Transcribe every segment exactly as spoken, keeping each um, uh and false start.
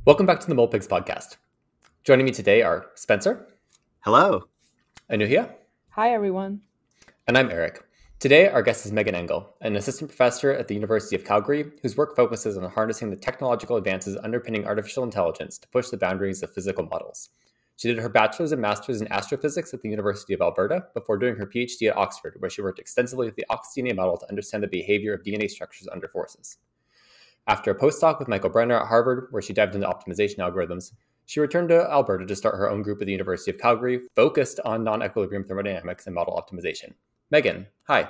Welcome back to the Molepigs podcast. Joining me today are Spencer, Hello. Anuhia, Hi, everyone. and I'm Eric. Today, our guest is Megan Engel, an assistant professor at the University of Calgary, whose work focuses on harnessing the technological advances underpinning artificial intelligence to push the boundaries of physical models. She did her bachelor's and master's in astrophysics at the University of Alberta before doing her PhD at Oxford, where she worked extensively with the OxDNA model to understand the behavior of D N A structures under forces. After a postdoc with Michael Brenner at Harvard, where she dived into optimization algorithms, she returned to Alberta to start her own group at the University of Calgary, focused on non-equilibrium thermodynamics and model optimization. Megan, hi.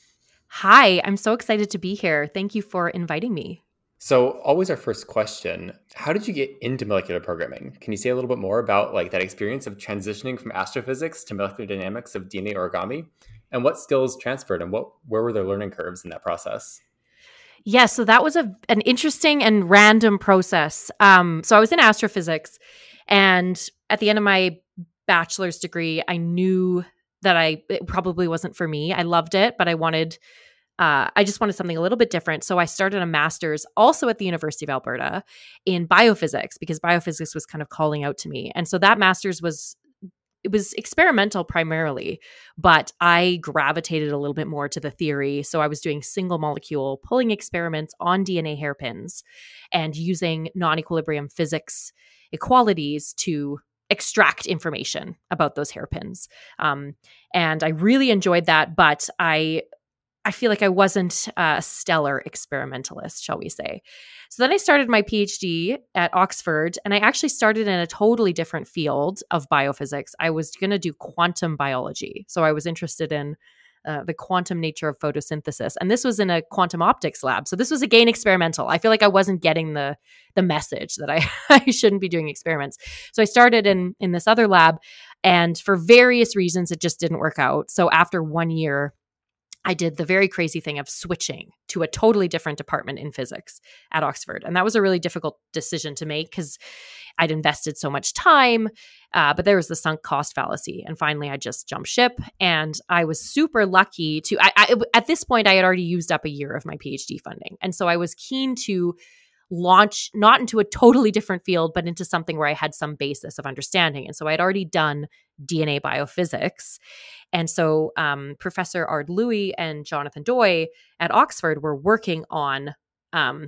Hi, I'm so excited to be here. Thank you for inviting me. So always our first question, how did you get into molecular programming? Can you say a little bit more about like that experience of transitioning from astrophysics to molecular dynamics of D N A origami? And what skills transferred and what where were their learning curves in that process? Yeah, so that was a an interesting and random process. Um, so I was in astrophysics, and at the end of my bachelor's degree, I knew that I it probably wasn't for me. I loved it, but I wanted, uh, I just wanted something a little bit different. So I started a master's also at the University of Alberta in biophysics because biophysics was kind of calling out to me. And so that master's was it was experimental primarily, but I gravitated a little bit more to the theory. So I was doing single molecule pulling experiments on D N A hairpins and using non-equilibrium physics equalities to extract information about those hairpins. Um, and I really enjoyed that, but I I feel like I wasn't a stellar experimentalist, shall we say. So then I started my PhD at Oxford, and I actually started in a totally different field of biophysics. I was going to do quantum biology. So I was interested in uh, the quantum nature of photosynthesis. And this was in a quantum optics lab. So this was again experimental. I feel like I wasn't getting the the message that I, I shouldn't be doing experiments. So I started in, in this other lab, and for various reasons, it just didn't work out. So after one year, I did the very crazy thing of switching to a totally different department in physics at Oxford. And that was a really difficult decision to make because I'd invested so much time, uh, but there was the sunk cost fallacy. And finally, I just jumped ship. And I was super lucky to, I, I, at this point, I had already used up a year of my PhD funding. And so I was keen to launch not into a totally different field, but into something where I had some basis of understanding. And so I'd already done D N A biophysics. And so um, Professor Ard Louis and Jonathan Doi at Oxford were working on um,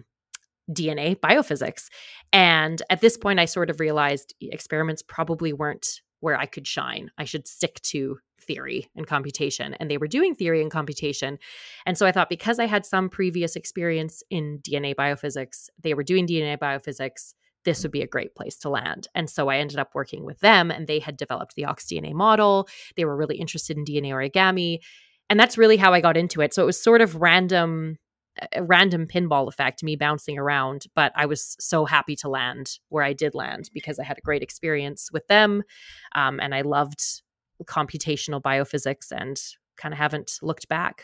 D N A biophysics. And at this point, I sort of realized experiments probably weren't where I could shine. I should stick to theory and computation. And they were doing theory and computation. And so I thought because I had some previous experience in D N A biophysics, they were doing D N A biophysics, this would be a great place to land. And so I ended up working with them, and they had developed the OxDNA model. They were really interested in D N A origami. And that's really how I got into it. So it was sort of random, a random pinball effect, me bouncing around. But I was so happy to land where I did land because I had a great experience with them. Um, and I loved computational biophysics and kind of haven't looked back.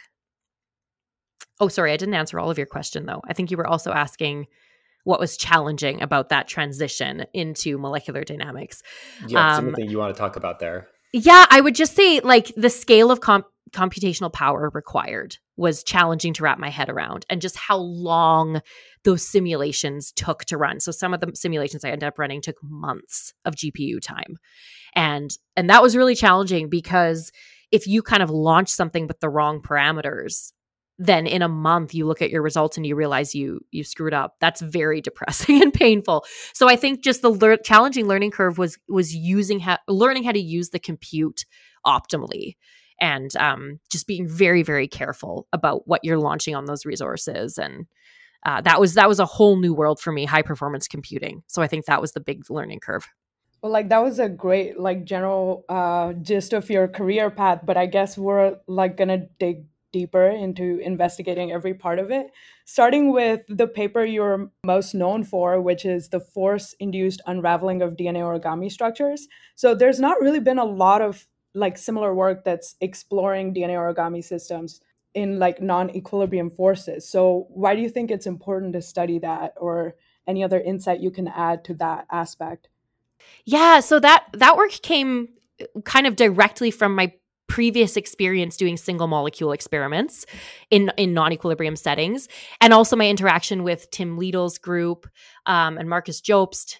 Oh, sorry, I didn't answer all of your question, though. I think you were also asking what was challenging about that transition into molecular dynamics. Yeah, Um, anything you want to talk about there? yeah, I would just say like the scale of comp- computational power required was challenging to wrap my head around, and just how long those simulations took to run. So some of the simulations I ended up running took months of G P U time. And and that was really challenging because if you kind of launch something with the wrong parameters, then in a month you look at your results and you realize you you screwed up. That's very depressing and painful. So I think just the lear- challenging learning curve was was using how learning how to use the compute optimally, and um, just being very very careful about what you're launching on those resources. And uh, that was that was a whole new world for me, high performance computing. So I think that was the big learning curve. Well, like that was a great like general uh, gist of your career path, but I guess we're like gonna dig deeper into investigating every part of it, starting with the paper you're most known for, which is the force-induced unraveling of D N A origami structures. So there's not really been a lot of like similar work that's exploring D N A origami systems in like non-equilibrium forces. So why do you think it's important to study that, or any other insight you can add to that aspect? Yeah, so that that work came kind of directly from my previous experience doing single molecule experiments in, in non-equilibrium settings, and also my interaction with Tim Liedel's group um, and Marcus Jobst,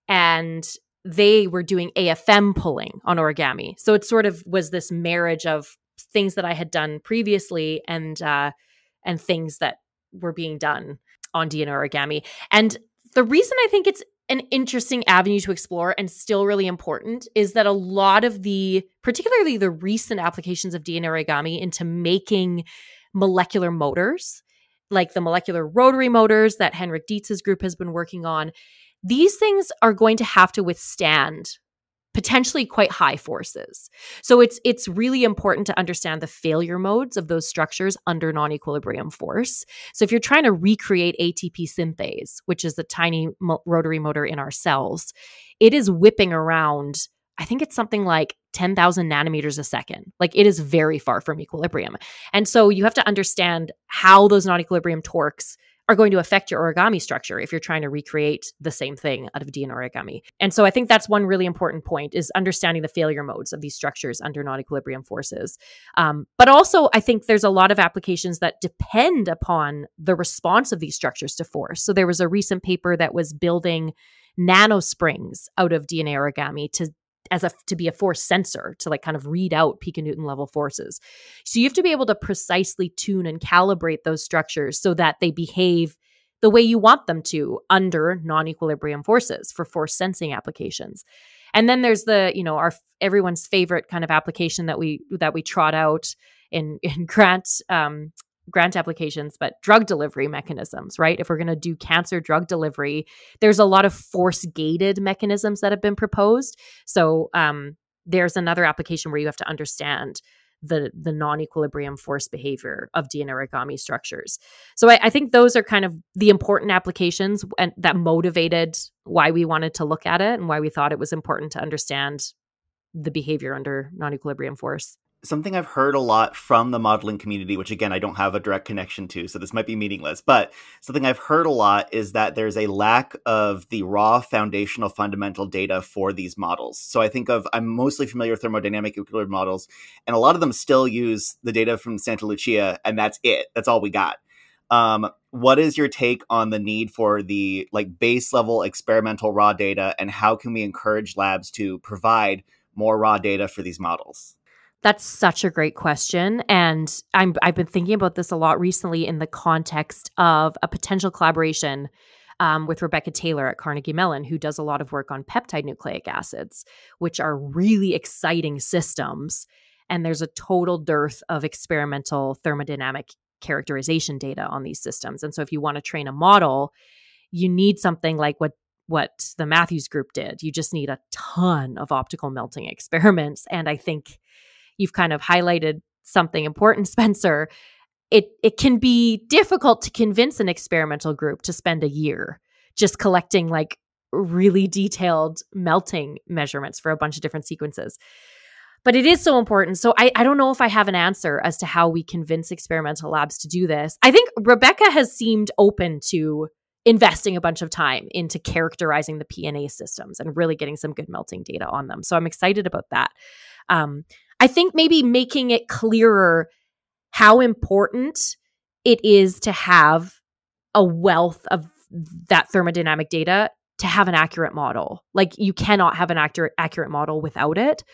and they were doing A F M pulling on origami. So it sort of was this marriage of things that I had done previously and uh, and things that were being done on D N A origami. And the reason I think it's an interesting avenue to explore and still really important is that a lot of the, particularly the recent applications of D N A origami into making molecular motors, like the molecular rotary motors that Henrik Dietz's group has been working on, these things are going to have to withstand potentially quite high forces. So it's it's really important to understand the failure modes of those structures under non-equilibrium force. So if you're trying to recreate A T P synthase, which is the tiny mo- rotary motor in our cells, it is whipping around, I think it's something like ten thousand nanometers a second. Like it is very far from equilibrium. And so you have to understand how those non-equilibrium torques are going to affect your origami structure if you're trying to recreate the same thing out of D N A origami. And so I think that's one really important point, is understanding the failure modes of these structures under non-equilibrium forces. Um, but also, I think there's a lot of applications that depend upon the response of these structures to force. So there was a recent paper that was building nanosprings out of D N A origami to as a to be a force sensor, to like kind of read out piconewton level forces. So you have to be able to precisely tune and calibrate those structures so that they behave the way you want them to under non-equilibrium forces for force sensing applications. And then there's the, you know, our everyone's favorite kind of application that we that we trot out in in grant um, grant applications, but drug delivery mechanisms, right? If we're going to do cancer drug delivery, there's a lot of force-gated mechanisms that have been proposed. So um, there's another application where you have to understand the the non-equilibrium force behavior of D N A origami structures. So I, I think those are kind of the important applications and that motivated why we wanted to look at it and why we thought it was important to understand the behavior under non-equilibrium force. Something I've heard a lot from the modeling community, which again, I don't have a direct connection to, so this might be meaningless, but something I've heard a lot is that there's a lack of the raw foundational fundamental data for these models. So I think of, I'm mostly familiar with thermodynamic equilibrium models, and a lot of them still use the data from Santa Lucia, and that's it. That's all we got. Um, what is your take on the need for the like base level experimental raw data, and how can we encourage labs to provide more raw data for these models? That's such a great question. And I'm, I've been thinking about this a lot recently in the context of a potential collaboration um, with Rebecca Taylor at Carnegie Mellon, who does a lot of work on peptide nucleic acids, which are really exciting systems. And there's a total dearth of experimental thermodynamic characterization data on these systems. And so if you want to train a model, you need something like what what the Matthews group did. You just need a ton of optical melting experiments. And I think you've kind of highlighted something important, Spencer. It it can be difficult to convince an experimental group to spend a year just collecting like really detailed melting measurements for a bunch of different sequences. But it is so important. So I, I don't know if I have an answer as to how we convince experimental labs to do this. I think Rebecca has seemed open to investing a bunch of time into characterizing the P N A systems and really getting some good melting data on them. So I'm excited about that. Um, I think maybe making it clearer how important it is to have a wealth of that thermodynamic data to have an accurate model. Like you cannot have an accurate accurate model without it.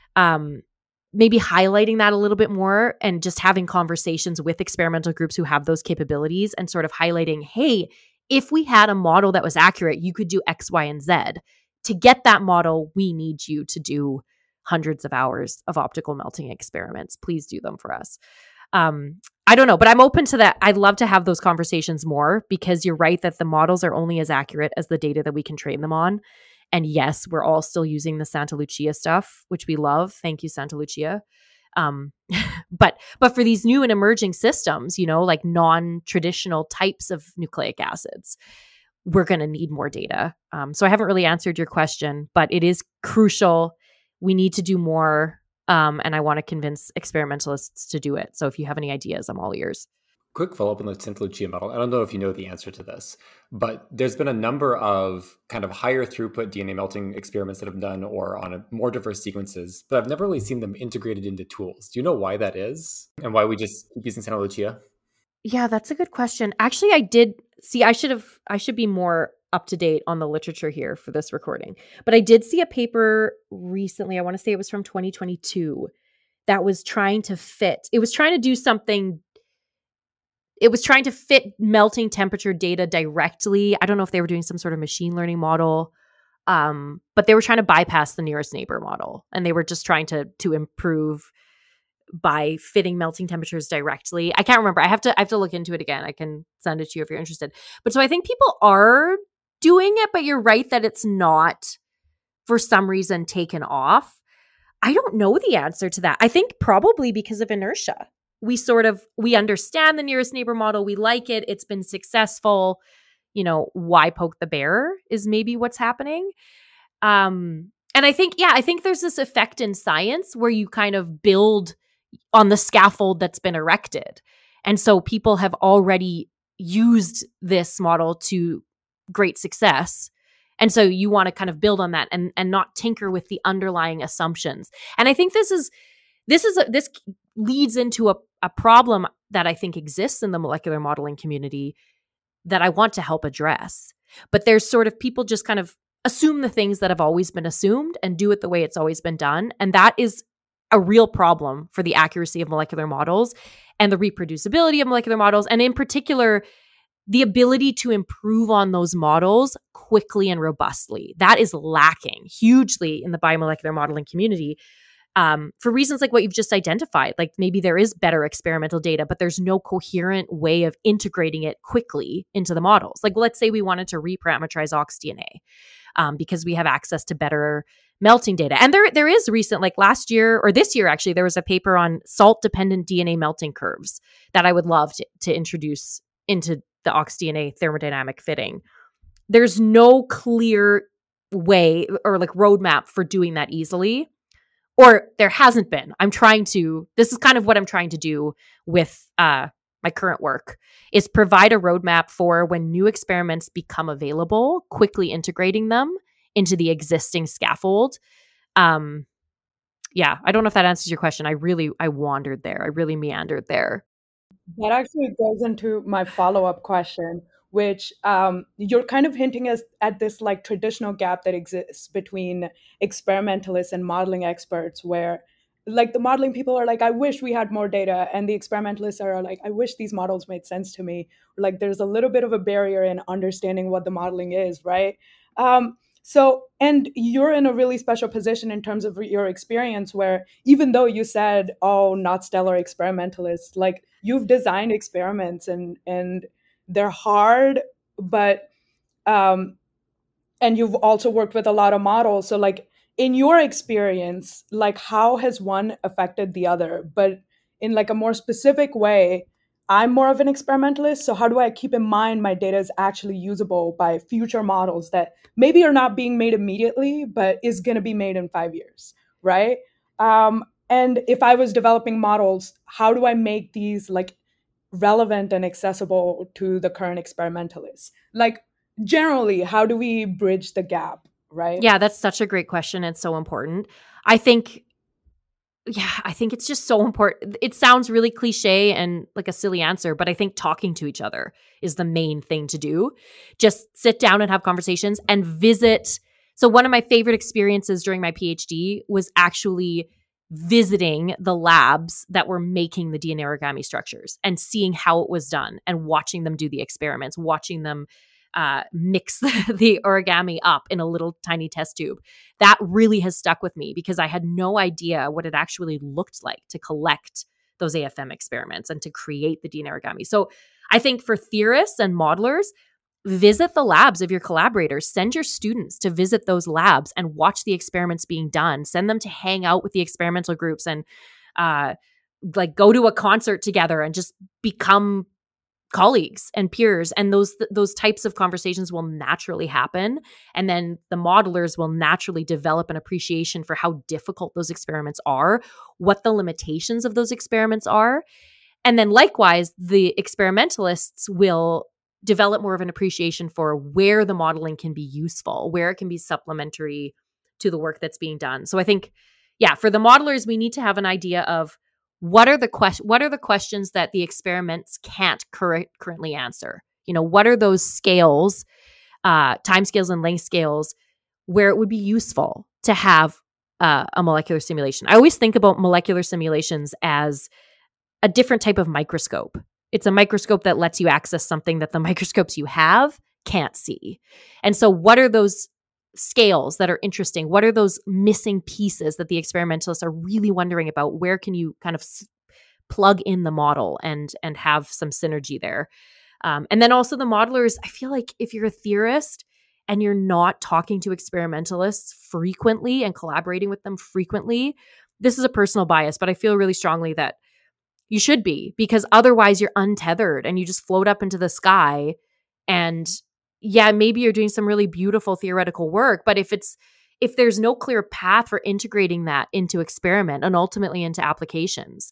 Um, maybe highlighting that a little bit more and just having conversations with experimental groups who have those capabilities and sort of highlighting, hey, if we had a model that was accurate, you could do X, Y, and Z. To get that model, we need you to do hundreds of hours of optical melting experiments. Please do them for us. Um, I don't know, but I'm open to that. I'd love to have those conversations more because you're right that the models are only as accurate as the data that we can train them on. And yes, we're all still using the Santa Lucia stuff, which we love. Thank you, Santa Lucia. Um, but but for these new and emerging systems, you know, like non-traditional types of nucleic acids, we're going to need more data. Um, so I haven't really answered your question, but it is crucial. We need to do more. Um, and I want to convince experimentalists to do it. So if you have any ideas, I'm all ears. quick follow-up on the Santa Lucia model. I don't know if you know the answer to this, but there's been a number of kind of higher throughput D N A melting experiments that have done or on a more diverse sequences, but I've never really seen them integrated into tools. Do you know why that is and why we just keep using Santa Lucia? Yeah, that's a good question. Actually, I did see, I should have, I should be more up to date on the literature here for this recording, but I did see a paper recently. I want to say it was from twenty twenty-two that was trying to fit, it was trying to do something It was trying to fit melting temperature data directly. I don't know if they were doing some sort of machine learning model, um, but they were trying to bypass the nearest neighbor model. And they were just trying to to improve by fitting melting temperatures directly. I can't remember. I have to I have to look into it again. I can send it to you if you're interested. But so I think people are doing it, but you're right that it's not, for some reason, taken off. I don't know the answer to that. I think probably because of inertia. We sort of, we understand the nearest neighbor model. We like it. It's been successful. You know, why poke the bear is maybe what's happening. Um, and I think, yeah, I think there's this effect in science where you kind of build on the scaffold that's been erected. And so people have already used this model to great success. And so you want to kind of build on that and, and not tinker with the underlying assumptions. And I think this is, this is, a, this leads into a, a problem that I think exists in the molecular modeling community that I want to help address. But there's sort of people just kind of assume the things that have always been assumed and do it the way it's always been done. And that is a real problem for the accuracy of molecular models and the reproducibility of molecular models. And in particular, the ability to improve on those models quickly and robustly. That is lacking hugely in the biomolecular modeling community. Um, for reasons like what you've just identified, like maybe there is better experimental data, but there's no coherent way of integrating it quickly into the models. Like, let's say we wanted to reparameterize oxDNA um, because we have access to better melting data. And there, there is recent, like last year or this year, actually, there was a paper on salt-dependent D N A melting curves that I would love to, to introduce into the oxDNA thermodynamic fitting. There's no clear way or like roadmap for doing that easily. Or there hasn't been. I'm trying to, this is kind of what I'm trying to do with uh, my current work, is provide a roadmap for when new experiments become available, quickly integrating them into the existing scaffold. Um, yeah, I don't know if that answers your question. I really, I wandered there. I really meandered there. That actually goes into my follow-up question, which um, you're kind of hinting as, at this like traditional gap that exists between experimentalists and modeling experts, where like the modeling people are like, I wish we had more data. And the experimentalists are like, I wish these models made sense to me. Like there's a little bit of a barrier in understanding what the modeling is, right? Um, so, and you're in a really special position in terms of your experience where even though you said, oh, not stellar experimentalists, like you've designed experiments and, and they're hard, but, um, and you've also worked with a lot of models. So like in your experience, like how has one affected the other? But in like a more specific way, I'm more of an experimentalist. So how do I keep in mind my data is actually usable by future models that maybe are not being made immediately, but is going to be made in five years, right? Um, and if I was developing models, how do I make these like relevant and accessible to the current experimentalists? Like generally, how do we bridge the gap, right? Yeah, that's such a great question. It's so important. I think, yeah, I think it's just so important. It sounds really cliche and like a silly answer, but I think talking to each other is the main thing to do. Just sit down and have conversations and visit. So one of my favorite experiences during my PhD was actually visiting the labs that were making the D N A origami structures and seeing how it was done and watching them do the experiments, watching them uh, mix the origami up in a little tiny test tube. That really has stuck with me because I had no idea what it actually looked like to collect those A F M experiments and to create the D N A origami. So I think for theorists and modelers, visit the labs of your collaborators. Send your students to visit those labs and watch the experiments being done. Send them to hang out with the experimental groups and uh, like go to a concert together and just become colleagues and peers. And those those types of conversations will naturally happen. And then the modelers will naturally develop an appreciation for how difficult those experiments are, what the limitations of those experiments are. And then likewise, the experimentalists will develop more of an appreciation for where the modeling can be useful, where it can be supplementary to the work that's being done. So I think, yeah, for the modelers, we need to have an idea of what are the que- what are the questions that the experiments can't cur- currently answer? You know, what are those scales, uh, time scales and length scales, where it would be useful to have uh, a molecular simulation? I always think about molecular simulations as a different type of microscope. It's a microscope that lets you access something that the microscopes you have can't see. And so what are those scales that are interesting? What are those missing pieces that the experimentalists are really wondering about? Where can you kind of s- plug in the model and and have some synergy there? Um, and then also the modelers, I feel like if you're a theorist and you're not talking to experimentalists frequently and collaborating with them frequently, this is a personal bias, but I feel really strongly that you should be, because otherwise you're untethered and you just float up into the sky. And yeah, maybe you're doing some really beautiful theoretical work, but if it's if there's no clear path for integrating that into experiment and ultimately into applications,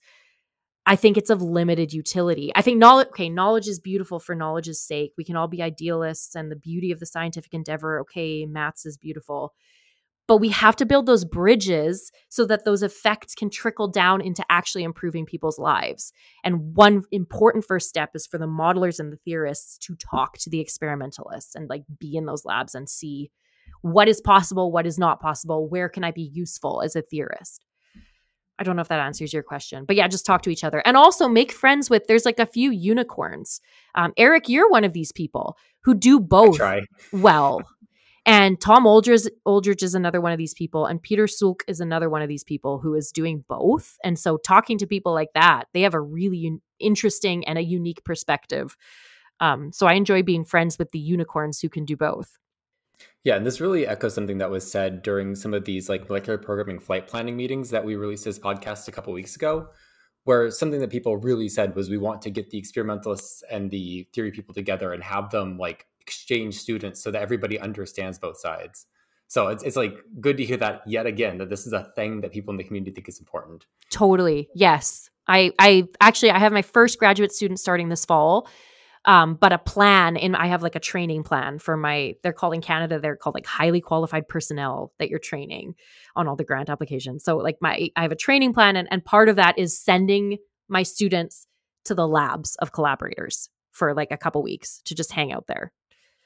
I think it's of limited utility. I think knowledge, okay, knowledge is beautiful for knowledge's sake. We can all be idealists and the beauty of the scientific endeavor. Okay, maths is beautiful. But we have to build those bridges so that those effects can trickle down into actually improving people's lives. And one important first step is for the modelers and the theorists to talk to the experimentalists and like be in those labs and see what is possible, what is not possible, where can I be useful as a theorist. I don't know if that answers your question, but yeah, just talk to each other and also make friends with, there's like a few unicorns. Um, Eric, you're one of these people who do both well. And Tom Aldridge, Aldridge is another one of these people. And Peter Sulk is another one of these people who is doing both. And so talking to people like that, they have a really un- interesting and a unique perspective. Um, so I enjoy being friends with the unicorns who can do both. Yeah, and this really echoes something that was said during some of these like molecular programming flight planning meetings that we released as podcast a couple of weeks ago, where something that people really said was we want to get the experimentalists and the theory people together and have them like exchange students so that everybody understands both sides. So it's it's like good to hear that yet again, that this is a thing that people in the community think is important. Totally. Yes. I I actually I have my first graduate student starting this fall. Um, but a plan in, I have like a training plan for my, they're called in Canada, they're called like highly qualified personnel that you're training on all the grant applications. So like my, I have a training plan and, and part of that is sending my students to the labs of collaborators for like a couple weeks to just hang out there.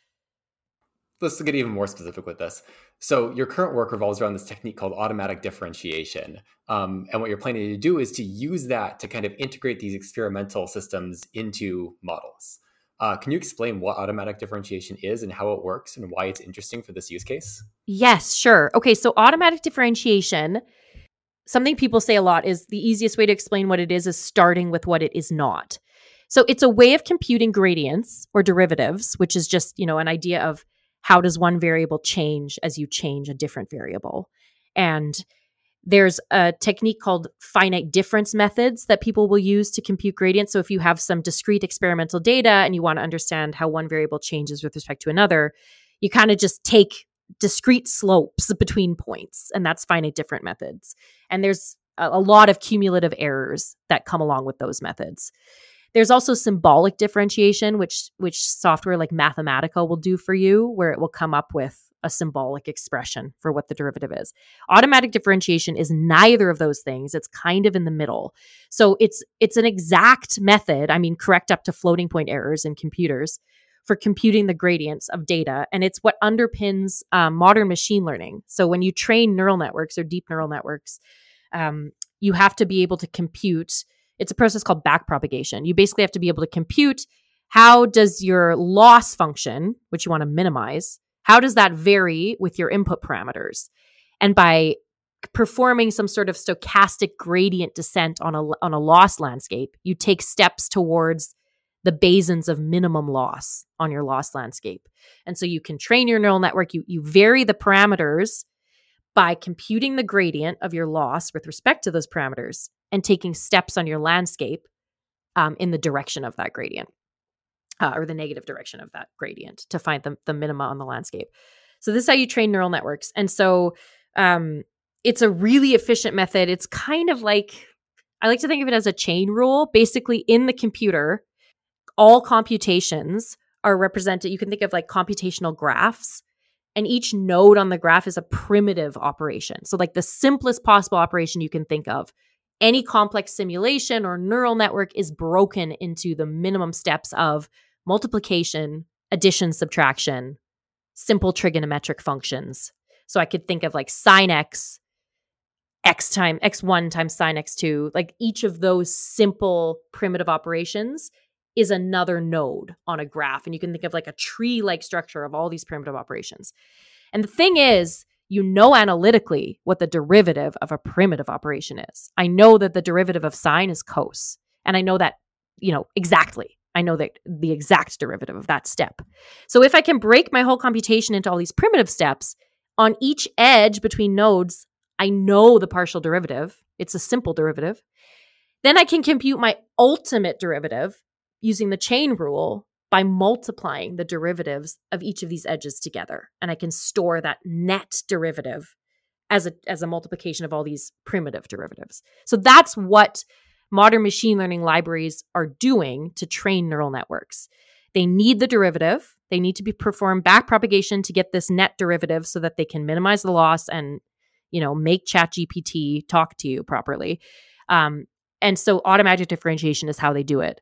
Let's get even more specific with this. So your current work revolves around this technique called automatic differentiation. Um, and what you're planning to do is to use that to kind of integrate these experimental systems into models. Uh, can you explain what automatic differentiation is and how it works and why it's interesting for this use case? Yes, sure. Okay, so automatic differentiation, something people say a lot is the easiest way to explain what it is is starting with what it is not. So it's a way of computing gradients or derivatives, which is just, you know, an idea of how does one variable change as you change a different variable. And there's a technique called finite difference methods that people will use to compute gradients. So if you have some discrete experimental data and you want to understand how one variable changes with respect to another, you kind of just take discrete slopes between points, and that's finite difference methods. And there's a, a lot of cumulative errors that come along with those methods. There's also symbolic differentiation, which which software like Mathematica will do for you, where it will come up with a symbolic expression for what the derivative is. Automatic differentiation is neither of those things. It's kind of in the middle. So it's it's an exact method, I mean, correct up to floating point errors in computers, for computing the gradients of data. And it's what underpins um, modern machine learning. So when you train neural networks or deep neural networks, um, you have to be able to compute. It's a process called backpropagation. You basically have to be able to compute how does your loss function, which you want to minimize, how does that vary with your input parameters? And by performing some sort of stochastic gradient descent on a, on a loss landscape, you take steps towards the Bayesians of minimum loss on your loss landscape. And so you can train your neural network, you, you vary the parameters by computing the gradient of your loss with respect to those parameters and taking steps on your landscape um, in the direction of that gradient. Uh, or the negative direction of that gradient to find the, the minima on the landscape. So this is how you train neural networks. And so um, it's a really efficient method. It's kind of like, I like to think of it as a chain rule. Basically, in the computer, all computations are represented. You can think of like computational graphs, and each node on the graph is a primitive operation. So like the simplest possible operation you can think of. Any complex simulation or neural network is broken into the minimum steps of multiplication, addition, subtraction, simple trigonometric functions. So I could think of like sine x, x time x one times sine x two. Like each of those simple primitive operations is another node on a graph. And you can think of like a tree-like structure of all these primitive operations. And the thing is, you know analytically what the derivative of a primitive operation is. I know that the derivative of sine is cos. And I know that, you know, exactly. I know that the exact derivative of that step. So if I can break my whole computation into all these primitive steps, on each edge between nodes, I know the partial derivative. It's a simple derivative. Then I can compute my ultimate derivative using the chain rule by multiplying the derivatives of each of these edges together. And I can store that net derivative as a, as a multiplication of all these primitive derivatives. So that's what modern machine learning libraries are doing to train neural networks. They need the derivative. They need to be perform backpropagation to get this net derivative so that they can minimize the loss and, you know, make ChatGPT talk to you properly. Um, and so automatic differentiation is how they do it.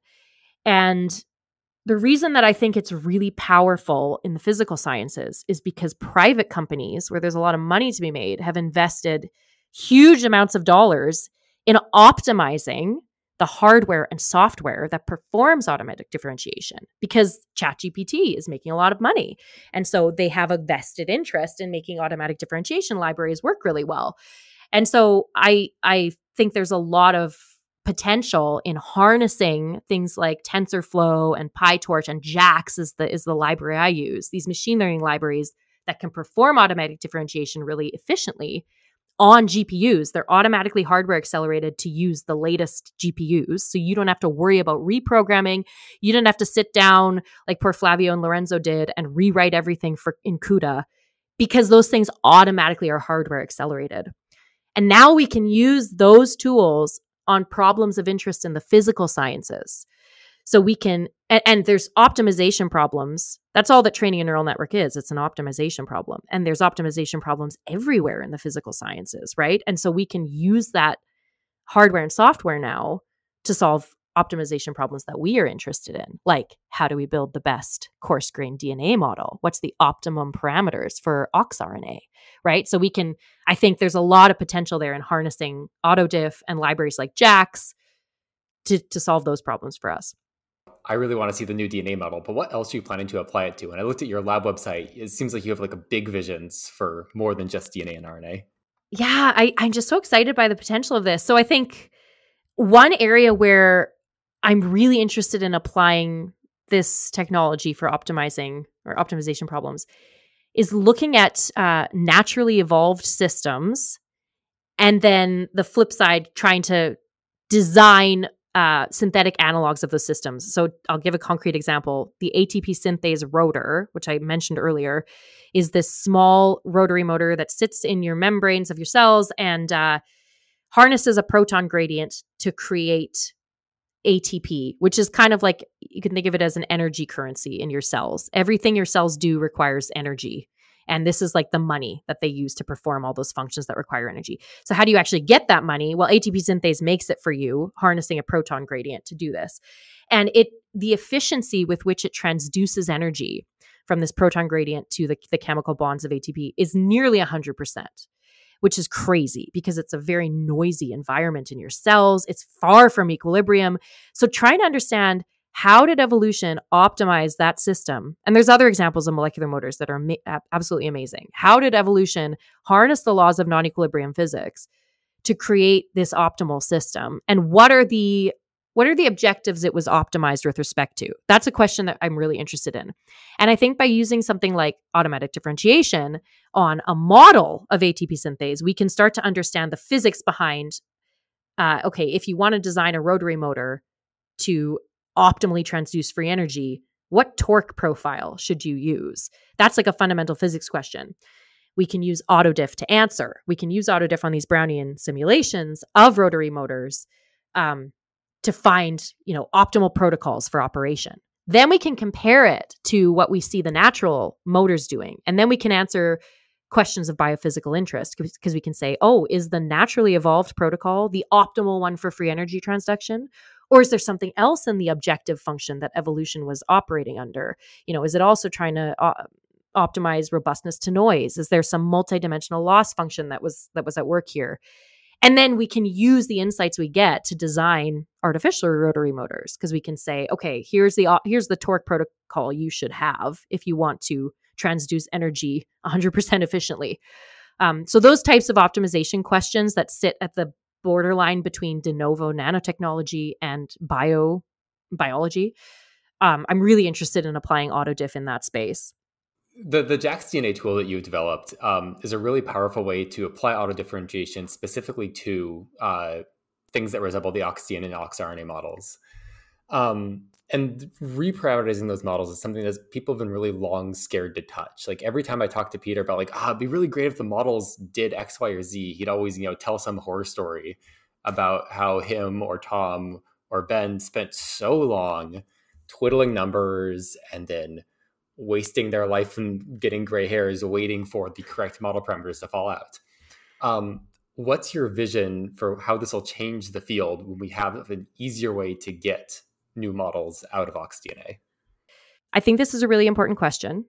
And the reason that I think it's really powerful in the physical sciences is because private companies, where there's a lot of money to be made, have invested huge amounts of dollars in optimizing the hardware and software that performs automatic differentiation, because ChatGPT is making a lot of money. And so they have a vested interest in making automatic differentiation libraries work really well. And so I I think there's a lot of potential in harnessing things like TensorFlow and PyTorch, and JAX is the is the library I use, these machine learning libraries that can perform automatic differentiation really efficiently on G P Us. They're automatically hardware accelerated to use the latest G P Us. So you don't have to worry about reprogramming. You don't have to sit down like poor Flavio and Lorenzo did and rewrite everything for in CUDA, because those things automatically are hardware accelerated. And now we can use those tools on problems of interest in the physical sciences. So we can, and, and there's optimization problems. That's all that training a neural network is. It's an optimization problem. And there's optimization problems everywhere in the physical sciences, right? And so we can use that hardware and software now to solve optimization problems that we are interested in. Like, how do we build the best coarse-grained D N A model? What's the optimum parameters for oxRNA, right? So we can, I think there's a lot of potential there in harnessing AutoDiff and libraries like JAX to, to solve those problems for us. I really want to see the new D N A model, but what else are you planning to apply it to? And I looked at your lab website. It seems like you have like a big visions for more than just D N A and R N A. Yeah, I, I'm just so excited by the potential of this. So I think one area where I'm really interested in applying this technology for optimizing or optimization problems is looking at uh, naturally evolved systems, and then the flip side, trying to design uh, synthetic analogs of those systems. So I'll give a concrete example. The A T P synthase rotor, which I mentioned earlier, is this small rotary motor that sits in your membranes of your cells and uh, harnesses a proton gradient to create A T P, which is kind of like, you can think of it as an energy currency in your cells. Everything your cells do requires energy. And this is like the money that they use to perform all those functions that require energy. So how do you actually get that money? Well, A T P synthase makes it for you, harnessing a proton gradient to do this. And it the efficiency with which it transduces energy from this proton gradient to the, the chemical bonds of A T P is nearly one hundred percent. Which is crazy because it's a very noisy environment in your cells. It's far from equilibrium. So trying to understand, how did evolution optimize that system? And there's other examples of molecular motors that are ma- absolutely amazing. How did evolution harness the laws of non-equilibrium physics to create this optimal system? And what are the What are the objectives it was optimized with respect to? That's a question that I'm really interested in. And I think by using something like automatic differentiation on a model of A T P synthase, we can start to understand the physics behind, uh, okay, if you want to design a rotary motor to optimally transduce free energy, what torque profile should you use? That's like a fundamental physics question. We can use AutoDiff to answer. We can use AutoDiff on these Brownian simulations of rotary motors um, to find, you know, optimal protocols for operation. Then we can compare it to what we see the natural motors doing. And then we can answer questions of biophysical interest because we can say, oh, is the naturally evolved protocol the optimal one for free energy transduction? Or is there something else in the objective function that evolution was operating under? You know, is it also trying to uh, optimize robustness to noise? Is there some multidimensional loss function that was that was at work here? And then we can use the insights we get to design artificial rotary motors because we can say, okay, here's the here's the torque protocol you should have if you want to transduce energy one hundred percent efficiently. Um, so those types of optimization questions that sit at the borderline between de novo nanotechnology and bio biology, um, I'm really interested in applying AutoDiff in that space. The the JAX-D N A tool that you've developed um, is a really powerful way to apply auto-differentiation specifically to uh, things that resemble the OxDNA and OxRNA models. Um, and reparameterizing those models is something that people have been really long scared to touch. Like every time I talk to Peter about like, ah, it'd be really great if the models did X, Y, or Z, he'd always, you know, tell some horror story about how him or Tom or Ben spent so long twiddling numbers and then wasting their life and getting gray hairs waiting for the correct model parameters to fall out. Um, what's your vision for how this will change the field when we have an easier way to get new models out of OxDNA? I think this is a really important question.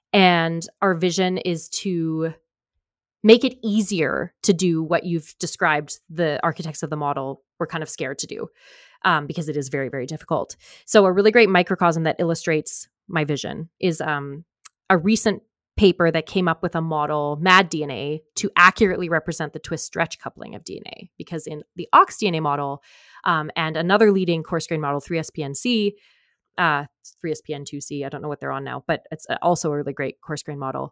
And our vision is to make it easier to do what you've described the architects of the model were kind of scared to do, um, because it is very, very difficult. So a really great microcosm that illustrates my vision is um, a recent paper that came up with a model, MAD-D N A, to accurately represent the twist-stretch coupling of D N A. Because in the OxDNA model um, and another leading coarse-grained model, three S P N C, uh, three S P N two C, I don't know what they're on now, but it's also a really great coarse-grained model.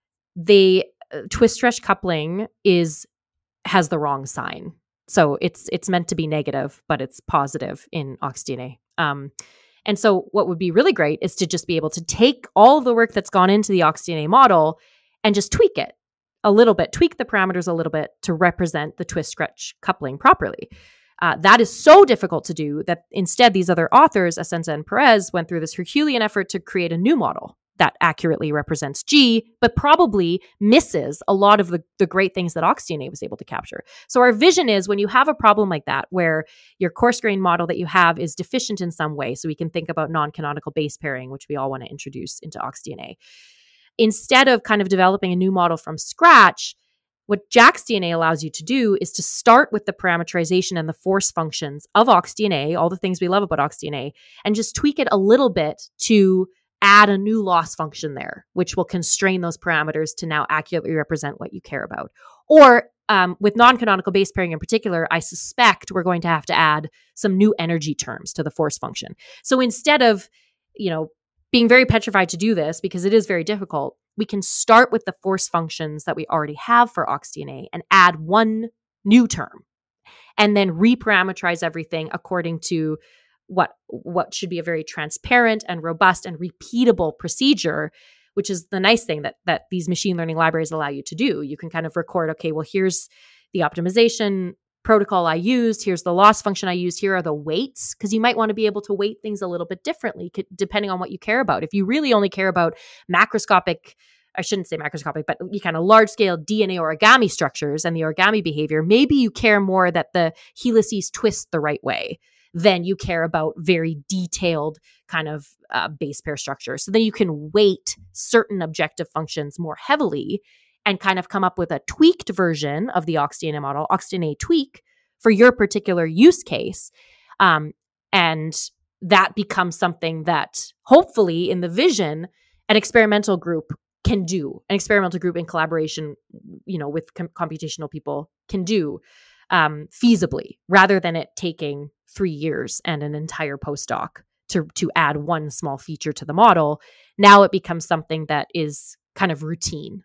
They uh, twist-stretch coupling is has the wrong sign. So it's it's meant to be negative, but it's positive in OxDNA. Um, And so what would be really great is to just be able to take all of the work that's gone into the OxDNA model and just tweak it a little bit, tweak the parameters a little bit to represent the twist-stretch coupling properly. Uh, that is so difficult to do that instead these other authors, Asenza and Perez, went through this Herculean effort to create a new model that accurately represents G, but probably misses a lot of the, the great things that OxDNA was able to capture. So our vision is when you have a problem like that, where your coarse-grained model that you have is deficient in some way, so we can think about non-canonical base pairing, which we all want to introduce into OxDNA. Instead of kind of developing a new model from scratch, what JAX-D N A allows you to do is to start with the parameterization and the force functions of OxDNA, all the things we love about OxDNA, and just tweak it a little bit to add a new loss function there, which will constrain those parameters to now accurately represent what you care about. Or um, with non-canonical base pairing in particular, I suspect we're going to have to add some new energy terms to the force function. So instead of, you know, being very petrified to do this, because it is very difficult, we can start with the force functions that we already have for OxDNA and add one new term and then reparameterize everything according to what what should be a very transparent and robust and repeatable procedure, which is the nice thing that that these machine learning libraries allow you to do. You can kind of record, okay, well, here's the optimization protocol I used, here's the loss function I used, here are the weights, because you might want to be able to weight things a little bit differently depending on what you care about. If you really only care about macroscopic, I shouldn't say macroscopic, but you kind of large scale D N A origami structures and the origami behavior, maybe you care more that the helices twist the right way than you care about very detailed kind of uh, base pair structure. So then you can weight certain objective functions more heavily and kind of come up with a tweaked version of the OxDNA model, OxDNA tweak, for your particular use case. Um, and that becomes something that hopefully in the vision, an experimental group can do, an experimental group in collaboration, you know, with com- computational people can do um, feasibly, rather than it taking three years and an entire postdoc to, to add one small feature to the model. Now it becomes something that is kind of routine.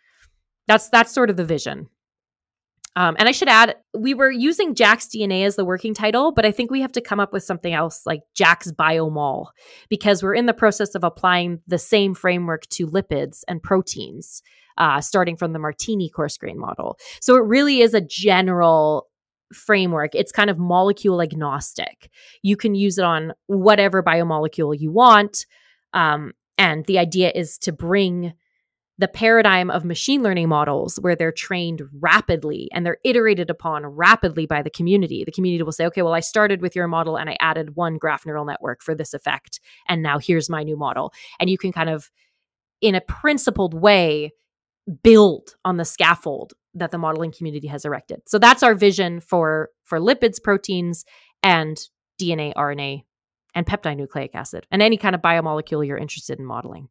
That's that's sort of the vision. Um, and I should add, we were using JAX-D N A as the working title, but I think we have to come up with something else like JAX-Biomol, because we're in the process of applying the same framework to lipids and proteins, uh, starting from the Martini coarse grain model. So it really is a general framework, it's kind of molecule agnostic. You can use it on whatever biomolecule you want. Um, and the idea is to bring the paradigm of machine learning models where they're trained rapidly and they're iterated upon rapidly by the community. The community will say, okay, well, I started with your model and I added one graph neural network for this effect. And now here's my new model. And you can kind of, in a principled way, build on the scaffold that the modeling community has erected. So that's our vision for, for lipids, proteins, and D N A, R N A, and peptide nucleic acid, and any kind of biomolecule you're interested in modeling.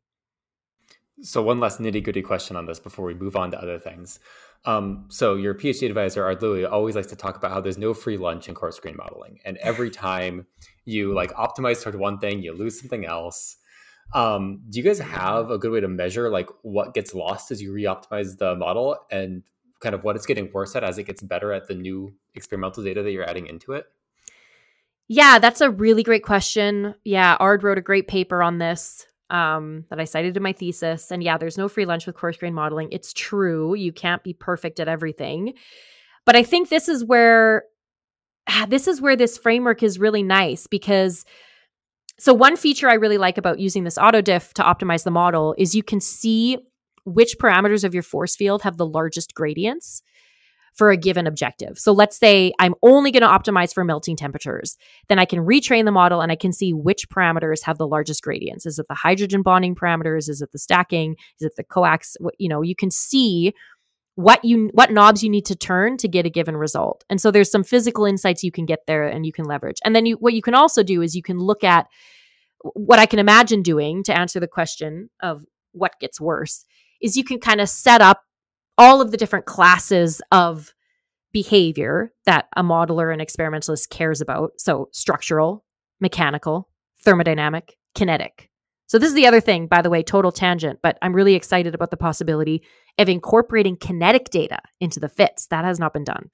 So one last nitty-gritty question on this before we move on to other things. Um, so your PhD advisor, Ard Louie, always likes to talk about how there's no free lunch in coarse grain modeling. And every time you like optimize toward one thing, you lose something else. Um, do you guys have a good way to measure like what gets lost as you re-optimize the model and kind of what it's getting worse at as it gets better at the new experimental data that you're adding into it? Yeah, that's a really great question. Yeah, Ard wrote a great paper on this. Um, that I cited in my thesis. And yeah, there's no free lunch with coarse grain modeling. It's true. You can't be perfect at everything. But I think this is where this is where this framework is really nice because so one feature I really like about using this AutoDiff to optimize the model is you can see which parameters of your force field have the largest gradients for a given objective. So let's say I'm only going to optimize for melting temperatures. Then I can retrain the model and I can see which parameters have the largest gradients. Is it the hydrogen bonding parameters? Is it the stacking? Is it the coax? You know, you can see what you what knobs you need to turn to get a given result. And so there's some physical insights you can get there and you can leverage. And then you, what you can also do is you can look at what I can imagine doing to answer the question of what gets worse is you can kind of set up all of the different classes of behavior that a modeler and experimentalist cares about. So structural, mechanical, thermodynamic, kinetic. So this is the other thing, by the way, total tangent, but I'm really excited about the possibility of incorporating kinetic data into the fits. That has not been done.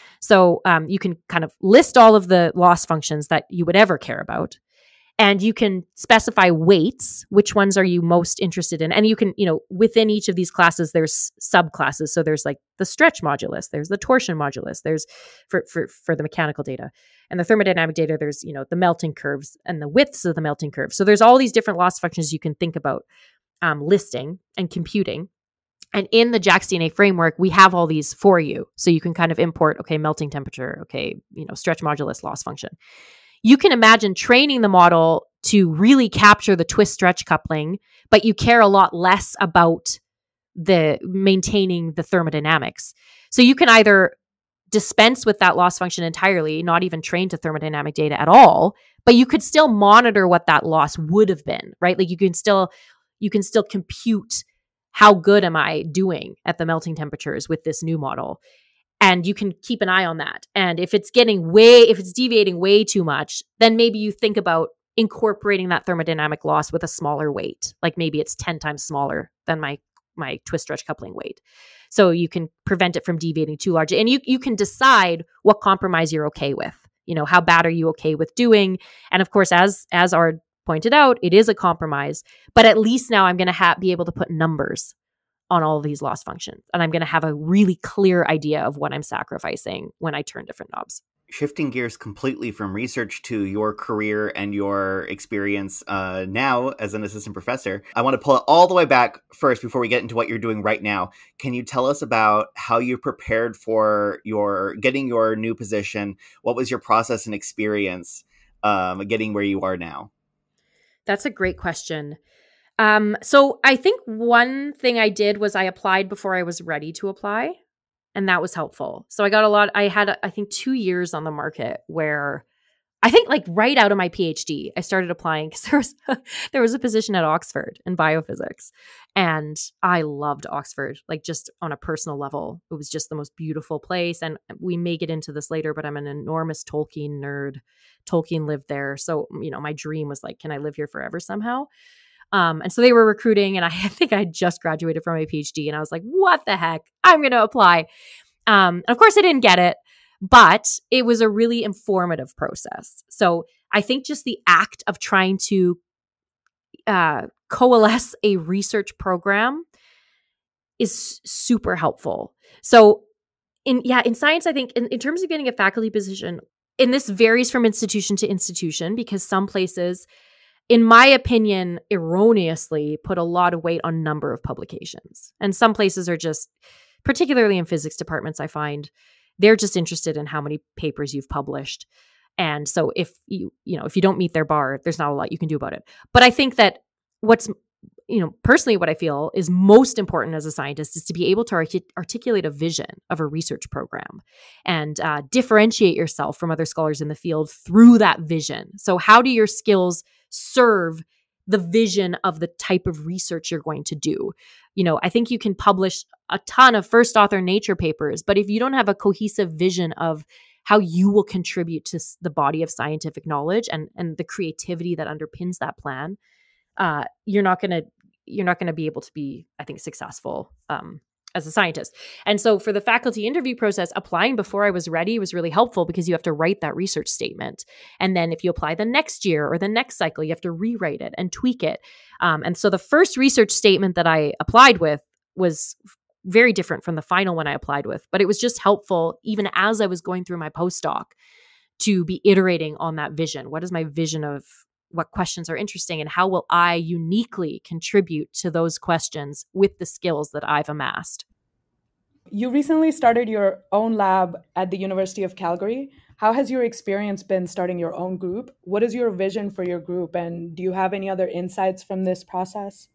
So um, you can kind of list all of the loss functions that you would ever care about. And you can specify weights, which ones are you most interested in? And you can, you know, within each of these classes, there's subclasses. So there's like the stretch modulus, there's the torsion modulus, there's for, for, for the mechanical data. And the thermodynamic data, there's, you know, the melting curves and the widths of the melting curve. So there's all these different loss functions you can think about um, listing and computing. And in the JAX-D N A framework, we have all these for you. So you can kind of import, okay, melting temperature, okay, you know, stretch modulus loss function. You can imagine training the model to really capture the twist stretch coupling, but you care a lot less about the maintaining the thermodynamics. So you can either dispense with that loss function entirely, not even train to thermodynamic data at all, but you could still monitor what that loss would have been, right? Like you can still you can still compute how good am I doing at the melting temperatures with this new model. And you can keep an eye on that. And if it's getting way, if it's deviating way too much, then maybe you think about incorporating that thermodynamic loss with a smaller weight. Like maybe it's ten times smaller than my my twist stretch coupling weight. So you can prevent it from deviating too large. And you you can decide what compromise you're okay with. You know, how bad are you okay with doing? And of course, as as Ard pointed out, it is a compromise. But at least now I'm going to ha- be able to put numbers on all of these loss functions. And I'm going to have a really clear idea of what I'm sacrificing when I turn different knobs. Shifting gears completely from research to your career and your experience uh, now as an assistant professor, I want to pull it all the way back first before we get into what you're doing right now. Can you tell us about how you prepared for your getting your new position? What was your process and experience um, getting where you are now? That's a great question. Um, so I think one thing I did was I applied before I was ready to apply, and that was helpful. So I got a lot, I had, I think two years on the market where I think like right out of my PhD, I started applying because there was, there was a position at Oxford in biophysics, and I loved Oxford, like just on a personal level. It was just the most beautiful place. And we may get into this later, but I'm an enormous Tolkien nerd. Tolkien lived there. So, you know, my dream was like, can I live here forever somehow? Um, and so they were recruiting, and I think I just graduated from my PhD, and I was like, what the heck? I'm going to apply. Um, and of course I didn't get it, but it was a really informative process. So I think just the act of trying to uh, coalesce a research program is super helpful. So in yeah, in science, I think in, in terms of getting a faculty position, and this varies from institution to institution because some places, in my opinion, erroneously put a lot of weight on number of publications. And some places are just, particularly in physics departments, I find, they're just interested in how many papers you've published. And so if you, you know, if you don't meet their bar, there's not a lot you can do about it. But I think that what's, you know, personally what I feel is most important as a scientist is to be able to artic- articulate a vision of a research program and uh, differentiate yourself from other scholars in the field through that vision. So how do your skills serve the vision of the type of research you're going to do? You know, I think you can publish a ton of first author Nature papers, but if you don't have a cohesive vision of how you will contribute to the body of scientific knowledge and, and the creativity that underpins that plan, uh, you're not going to, you're not going to be able to be, I think, successful um, as a scientist. And so for the faculty interview process, applying before I was ready was really helpful because you have to write that research statement. And then if you apply the next year or the next cycle, you have to rewrite it and tweak it. Um, and so the first research statement that I applied with was very different from the final one I applied with, but it was just helpful even as I was going through my postdoc to be iterating on that vision. What is my vision of what questions are interesting and how will I uniquely contribute to those questions with the skills that I've amassed? You recently started your own lab at the University of Calgary. How has your experience been starting your own group? What is your vision for your group? And do you have any other insights from this process?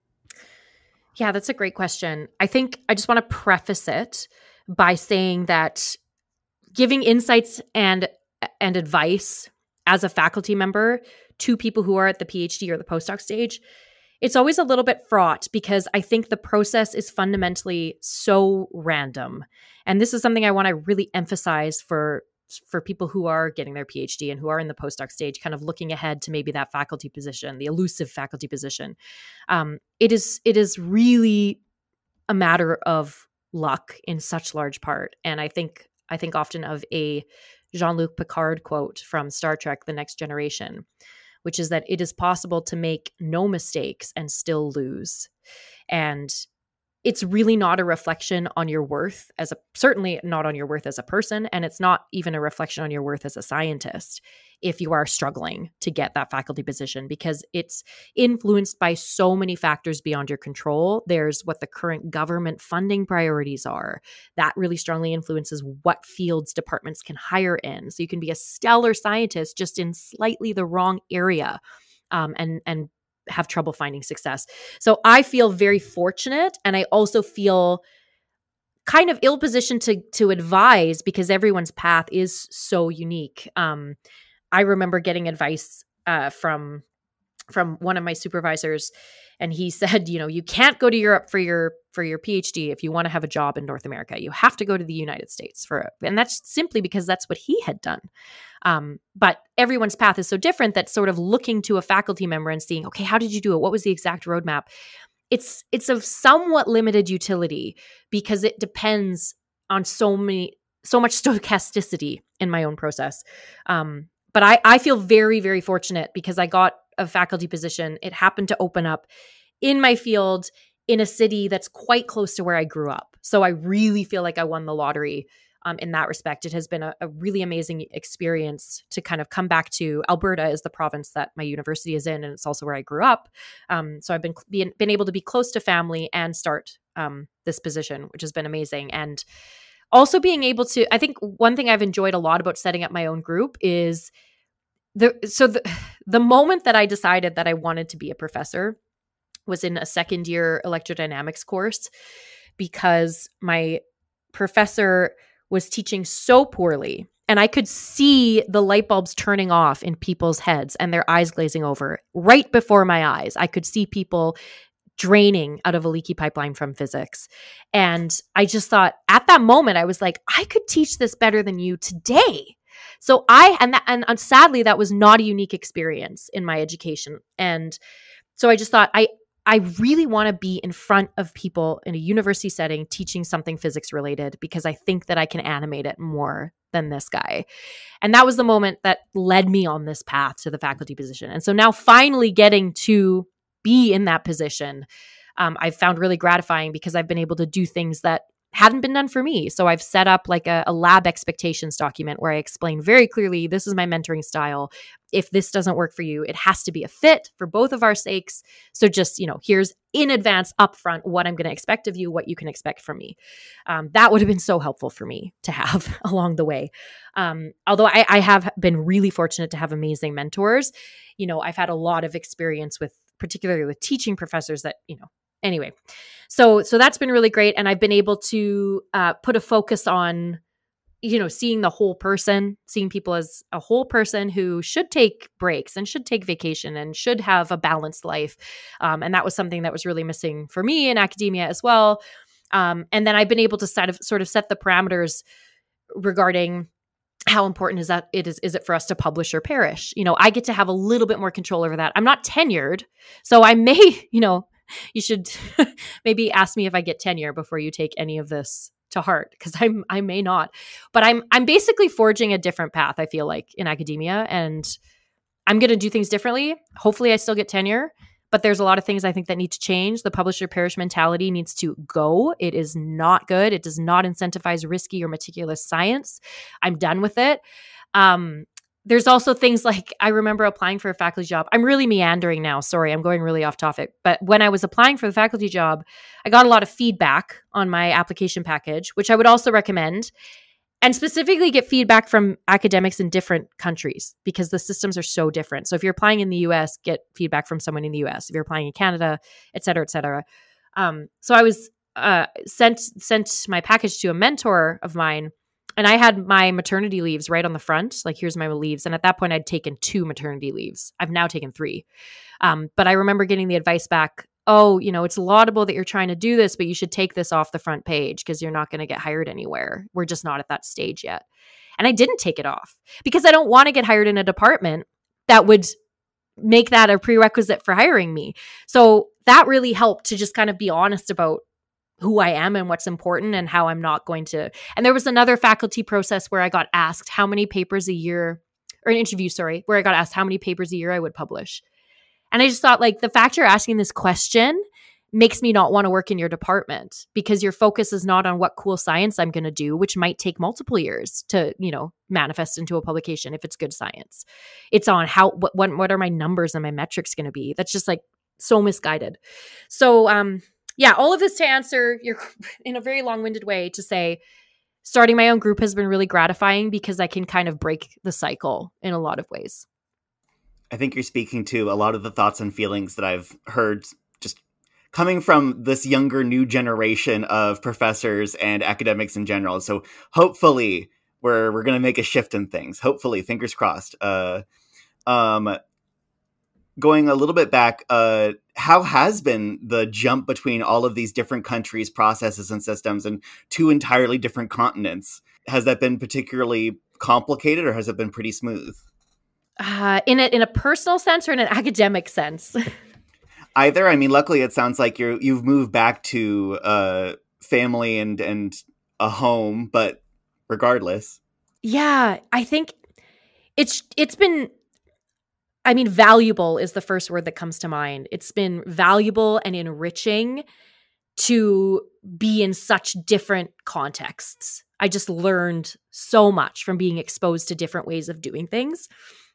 Yeah, that's a great question. I think I just want to preface it by saying that giving insights and and advice as a faculty member to people who are at the PhD or the postdoc stage, it's always a little bit fraught because I think the process is fundamentally so random. And this is something I want to really emphasize for for people who are getting their PhD and who are in the postdoc stage, kind of looking ahead to maybe that faculty position, the elusive faculty position. Um, it is it is really a matter of luck in such large part. And I think I think often of a Jean-Luc Picard quote from Star Trek: The Next Generation, which is that it is possible to make no mistakes and still lose. And it's really not a reflection on your worth as a, certainly not on your worth as a person. And it's not even a reflection on your worth as a scientist if you are struggling to get that faculty position, because it's influenced by so many factors beyond your control. There's what the current government funding priorities are. That really strongly influences what fields departments can hire in. So you can be a stellar scientist just in slightly the wrong area, um, and, and have trouble finding success. So I feel very fortunate, and I also feel kind of ill-positioned to to advise because everyone's path is so unique. Um, I remember getting advice uh, from from one of my supervisors, and he said, you know, you can't go to Europe for your for your PhD if you want to have a job in North America. You have to go to the United States for it. And that's simply because that's what he had done. Um, but everyone's path is so different that sort of looking to a faculty member and seeing, okay, how did you do it? What was the exact roadmap? It's it's of somewhat limited utility because it depends on so many so much stochasticity in my own process. Um, but I, I feel very, very fortunate because I got a faculty position. It happened to open up in my field in a city that's quite close to where I grew up. So I really feel like I won the lottery um, in that respect. It has been a, a really amazing experience to kind of come back to. Alberta is the province that my university is in, and it's also where I grew up. Um, so I've been, been been able to be close to family and start um, this position, which has been amazing. And also being able to, I think one thing I've enjoyed a lot about setting up my own group is the, so the, the moment that I decided that I wanted to be a professor was in a second year electrodynamics course, because my professor was teaching so poorly and I could see the light bulbs turning off in people's heads and their eyes glazing over right before my eyes. I could see people draining out of a leaky pipeline from physics. And I just thought at that moment, I was like, I could teach this better than you today. So I, and that, and sadly, that was not a unique experience in my education. And so I just thought, I, I really want to be in front of people in a university setting teaching something physics related, because I think that I can animate it more than this guy. And that was the moment that led me on this path to the faculty position. And so now finally getting to be in that position, um, I've found really gratifying because I've been able to do things that hadn't been done for me. So I've set up like a, a lab expectations document where I explain very clearly, this is my mentoring style. If this doesn't work for you, it has to be a fit for both of our sakes. So just, you know, here's in advance upfront what I'm going to expect of you, what you can expect from me. Um, that would have been so helpful for me to have along the way. Um, although I, I have been really fortunate to have amazing mentors. You know, I've had a lot of experience with, particularly with teaching professors that, you know, anyway. So, so that's been really great. And I've been able to uh, put a focus on, you know, seeing the whole person, seeing people as a whole person who should take breaks and should take vacation and should have a balanced life. Um, and that was something that was really missing for me in academia as well. Um, and then I've been able to sort of, sort of set the parameters regarding how important is that it is, is it for us to publish or perish? You know, I get to have a little bit more control over that. I'm not tenured, so I may, you know, you should maybe ask me if I get tenure before you take any of this to heart, because I'm I may not, but I'm I'm basically forging a different path, I feel like, in academia, and I'm going to do things differently. Hopefully I still get tenure, but there's a lot of things I think that need to change. The publisher perish mentality needs to go. It is not good. It does not incentivize risky or meticulous science. I'm done with it. Um, There's also things like, I remember applying for a faculty job. I'm really meandering now. Sorry, I'm going really off topic. But when I was applying for the faculty job, I got a lot of feedback on my application package, which I would also recommend, and specifically get feedback from academics in different countries because the systems are so different. So if you're applying in the U S, get feedback from someone in the U S. If you're applying in Canada, et cetera, et cetera. Um, so I was uh, sent sent my package to a mentor of mine. And I had my maternity leaves right on the front, like, here's my leaves. And at that point, I'd taken two maternity leaves. I've now taken three. Um, but I remember getting the advice back, oh, you know, it's laudable that you're trying to do this, but you should take this off the front page because you're not going to get hired anywhere. We're just not at that stage yet. And I didn't take it off because I don't want to get hired in a department that would make that a prerequisite for hiring me. So that really helped to just kind of be honest about who I am and what's important and how I'm not going to. And there was another faculty process where I got asked how many papers a year, or an interview, sorry, where I got asked how many papers a year I would publish. And I just thought, like, the fact you're asking this question makes me not want to work in your department because your focus is not on what cool science I'm going to do, which might take multiple years to, you know, manifest into a publication if it's good science. It's on how, what, what, what are my numbers and my metrics going to be? That's just like so misguided. So, um, yeah, all of this to answer your in a very long-winded way to say starting my own group has been really gratifying because I can kind of break the cycle in a lot of ways. I think you're speaking to a lot of the thoughts and feelings that I've heard just coming from this younger new generation of professors and academics in general. So hopefully we're we're going to make a shift in things. Hopefully, fingers crossed. Uh, um, going a little bit back, uh, how has been the jump between all of these different countries, processes, and systems and two entirely different continents? Has that been particularly complicated or has it been pretty smooth? Uh, in a in a personal sense or in an academic sense? Either. I mean, luckily it sounds like you're you've moved back to uh, family and and a home, but regardless. Yeah, I think it's it's been, I mean, valuable is the first word that comes to mind. It's been valuable and enriching to be in such different contexts. I just learned so much from being exposed to different ways of doing things.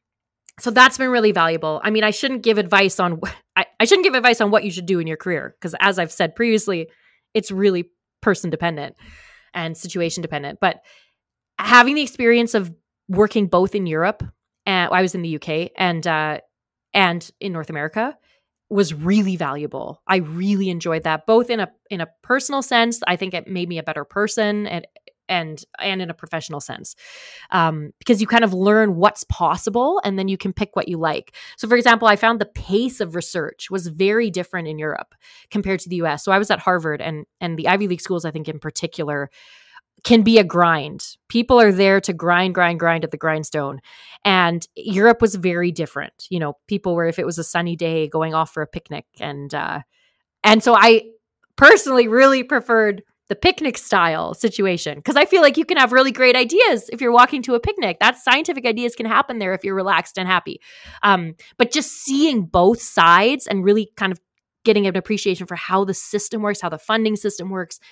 So that's been really valuable. I mean, I shouldn't give advice on I, I shouldn't give advice on what you should do in your career because, as I've said previously, it's really person dependent and situation dependent. But having the experience of working both in Europe, and I was in the U K and uh, and in North America, was really valuable. I really enjoyed that, both in a in a personal sense. I think it made me a better person, and and and in a professional sense, um, because you kind of learn what's possible and then you can pick what you like. So for example, I found the pace of research was very different in Europe compared to the U S. So I was at Harvard, and and the Ivy League schools, I think in particular, can be a grind. People are there to grind, grind, grind at the grindstone. And Europe was very different. You know, people were, if it was a sunny day, going off for a picnic. And uh, and so I personally really preferred the picnic style situation because I feel like you can have really great ideas if you're walking to a picnic. That scientific ideas can happen there if you're relaxed and happy. Um, but just seeing both sides and really kind of getting an appreciation for how the system works, how the funding system works,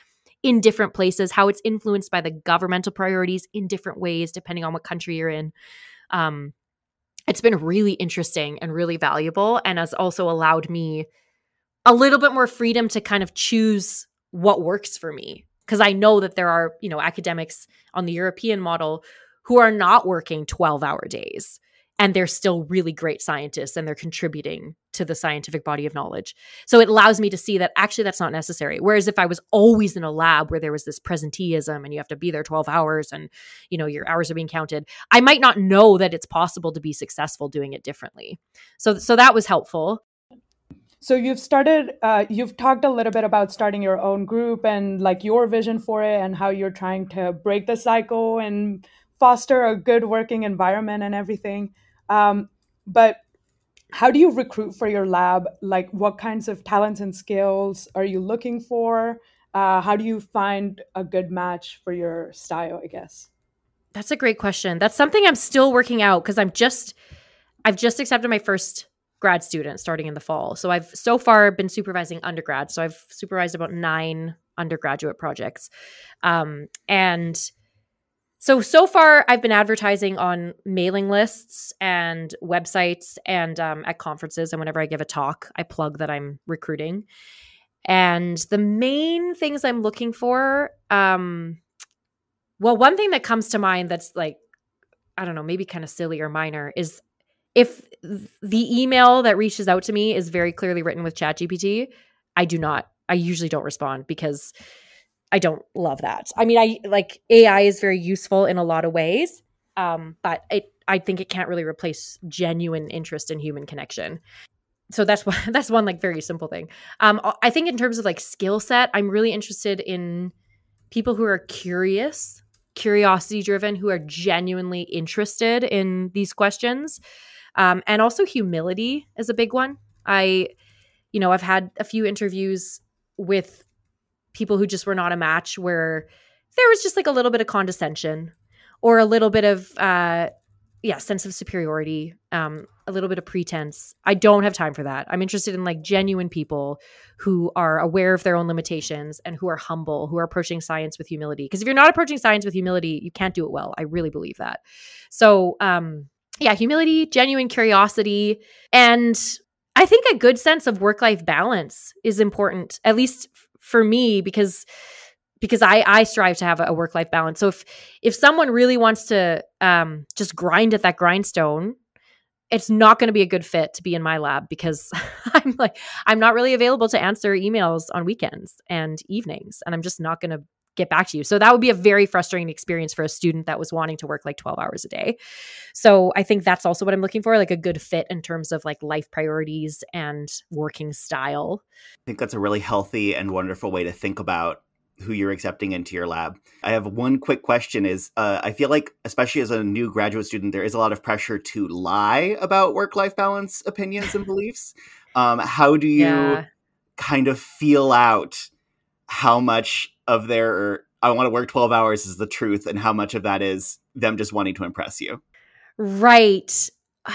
in different places, how it's influenced by the governmental priorities in different ways, depending on what country you're in. Um, it's been really interesting and really valuable, and has also allowed me a little bit more freedom to kind of choose what works for me. Because I know that there are, you know, academics on the European model who are not working twelve hour days, and they're still really great scientists, and they're contributing to the scientific body of knowledge. So it allows me to see that actually that's not necessary. Whereas if I was always in a lab where there was this presenteeism and you have to be there twelve hours and, you know, your hours are being counted, I might not know that it's possible to be successful doing it differently. So, so that was helpful. So you've started, uh, you've talked a little bit about starting your own group and like your vision for it and how you're trying to break the cycle and foster a good working environment and everything. Um, but how do you recruit for your lab? Like what kinds of talents and skills are you looking for? Uh, how do you find a good match for your style, I guess? That's a great question. That's something I'm still working out because I'm just, I've just accepted my first grad student starting in the fall. So I've so far been supervising undergrad. So I've supervised about nine undergraduate projects. Um, and so, so far I've been advertising on mailing lists and websites and um, at conferences. And whenever I give a talk, I plug that I'm recruiting. And the main things I'm looking for, um, well, one thing that comes to mind that's like, I don't know, maybe kind of silly or minor is if the email that reaches out to me is very clearly written with ChatGPT, I do not, I usually don't respond because I don't love that. I mean, I like A I is very useful in a lot of ways, um, but it, I think it can't really replace genuine interest in human connection. So that's one, that's one like very simple thing. Um, I think in terms of like skill set, I'm really interested in people who are curious, curiosity driven, who are genuinely interested in these questions. Um, and also humility is a big one. I, you know, I've had a few interviews with people who just were not a match where there was just like a little bit of condescension or a little bit of, uh, yeah, sense of superiority, um, a little bit of pretense. I don't have time for that. I'm interested in like genuine people who are aware of their own limitations and who are humble, who are approaching science with humility. Because if you're not approaching science with humility, you can't do it well. I really believe that. So, um, yeah, humility, genuine curiosity, and I think a good sense of work-life balance is important, at least f- for me, because because I, I strive to have a work-life balance. So if if someone really wants to um, just grind at that grindstone, it's not going to be a good fit to be in my lab because I'm like I'm not really available to answer emails on weekends and evenings, and I'm just not going to get back to you. So that would be a very frustrating experience for a student that was wanting to work like twelve hours a day. So I think that's also what I'm looking for, like a good fit in terms of like life priorities and working style. I think that's a really healthy and wonderful way to think about who you're accepting into your lab. I have one quick question is, uh, I feel like, especially as a new graduate student, there is a lot of pressure to lie about work-life balance opinions and beliefs. Um, how do you yeah. kind of feel out how much of their, I want to work twelve hours is the truth and how much of that is them just wanting to impress you? Right.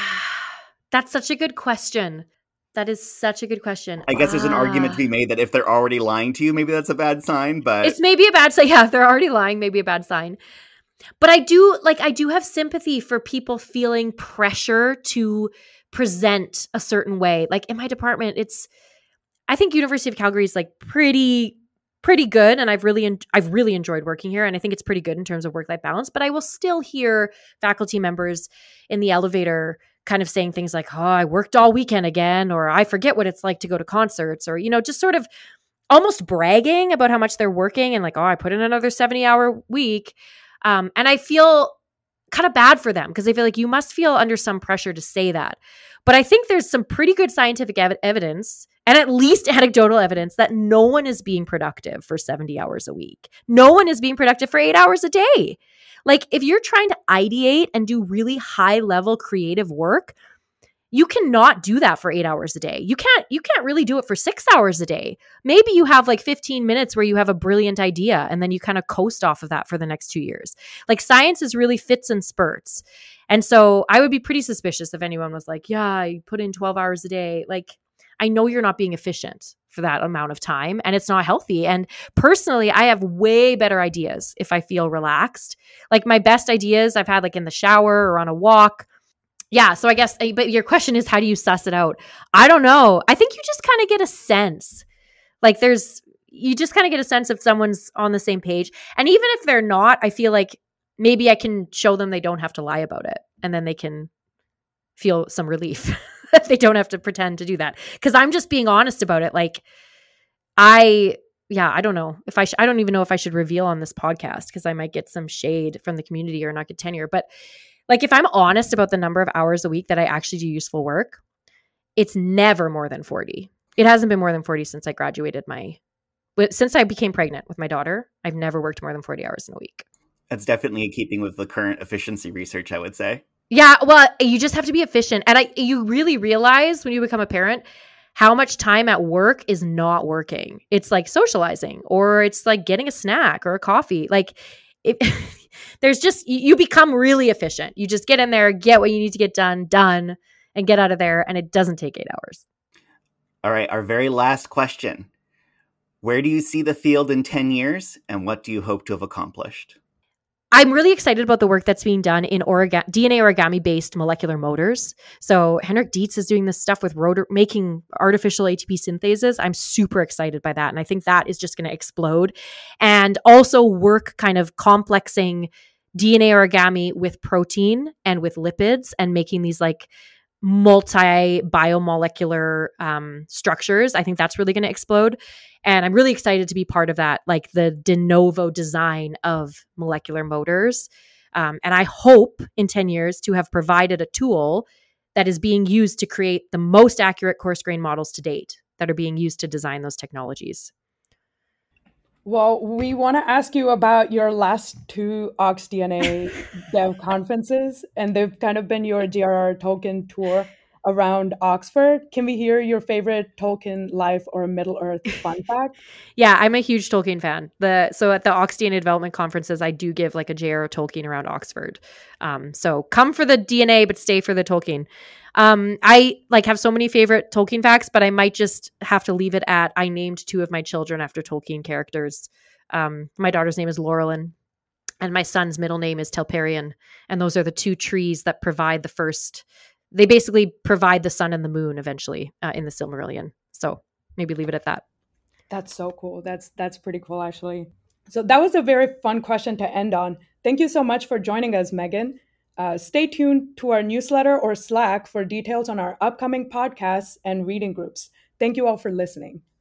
That's such a good question. That is such a good question. I guess uh, there's an argument to be made that if they're already lying to you, maybe that's a bad sign, but it's maybe a bad sign. Yeah, if they're already lying, maybe a bad sign. But I do like, I do have sympathy for people feeling pressure to present a certain way. Like in my department, it's, I think University of Calgary is like pretty pretty good, and I've really en- I've really enjoyed working here, and I think it's pretty good in terms of work-life balance, but I will still hear faculty members in the elevator kind of saying things like, oh, I worked all weekend again, or I forget what it's like to go to concerts, or, you know, just sort of almost bragging about how much they're working and like, oh, I put in another seventy hour week. Um, and I feel kind of bad for them because I feel like you must feel under some pressure to say that. But I think there's some pretty good scientific ev- evidence and at least anecdotal evidence that no one is being productive for seventy hours a week. No one is being productive for eight hours a day. Like if you're trying to ideate and do really high level creative work, you cannot do that for eight hours a day. You can't, you can't really do it for six hours a day. Maybe you have like fifteen minutes where you have a brilliant idea and then you kind of coast off of that for the next two years. Like science is really fits and spurts. And so I would be pretty suspicious if anyone was like, yeah, you put in twelve hours a day. Like, I know you're not being efficient for that amount of time, and it's not healthy. And personally, I have way better ideas if I feel relaxed. Like my best ideas I've had like in the shower or on a walk. Yeah. So I guess, but your question is, how do you suss it out? I don't know. I think you just kind of get a sense. Like there's, you just kind of get a sense if someone's on the same page. And even if they're not, I feel like maybe I can show them they don't have to lie about it. And then they can feel some relief. They don't have to pretend to do that. Because I'm just being honest about it. Like I, yeah, I don't know if I, sh- I don't even know if I should reveal on this podcast because I might get some shade from the community or not get tenure. But like if I'm honest about the number of hours a week that I actually do useful work, it's never more than forty. It hasn't been more than forty since I graduated my, since I became pregnant with my daughter. I've never worked more than forty hours in a week. That's definitely in keeping with the current efficiency research, I would say. Yeah, well, you just have to be efficient. And I, you really realize when you become a parent how much time at work is not working. It's like socializing or it's like getting a snack or a coffee. Like it, there's just, you become really efficient. You just get in there, get what you need to get done, done, and get out of there. And it doesn't take eight hours. All right, our very last question. Where do you see the field in ten years and what do you hope to have accomplished? I'm really excited about the work that's being done in orga- D N A origami-based molecular motors. So Henrik Dietz is doing this stuff with rotor- making artificial A T P synthases. I'm super excited by that. And I think that is just going to explode. And also work kind of complexing D N A origami with protein and with lipids and making these like multi-biomolecular um, structures. I think that's really going to explode. And I'm really excited to be part of that, like the de novo design of molecular motors. Um, and I hope in ten years to have provided a tool that is being used to create the most accurate coarse grain models to date that are being used to design those technologies. Well, we want to ask you about your last two OxDNA dev conferences, and they've kind of been your J R R Tolkien tour around Oxford. Can we hear your favorite Tolkien life or Middle Earth fun fact? Yeah, I'm a huge Tolkien fan. The so at the OxDNA development conferences, I do give like a J R R Tolkien around Oxford. Um, so come for the D N A, but stay for the Tolkien. Um, I like have so many favorite Tolkien facts, but I might just have to leave it at I named two of my children after Tolkien characters. Um, my daughter's name is Laurelin, and my son's middle name is Telperion, and those are the two trees that provide the first. They basically provide the sun and the moon eventually uh, in the Silmarillion. So maybe leave it at that. That's so cool. That's that's pretty cool, actually. So that was a very fun question to end on. Thank you so much for joining us, Megan. Uh, stay tuned to our newsletter or Slack for details on our upcoming podcasts and reading groups. Thank you all for listening.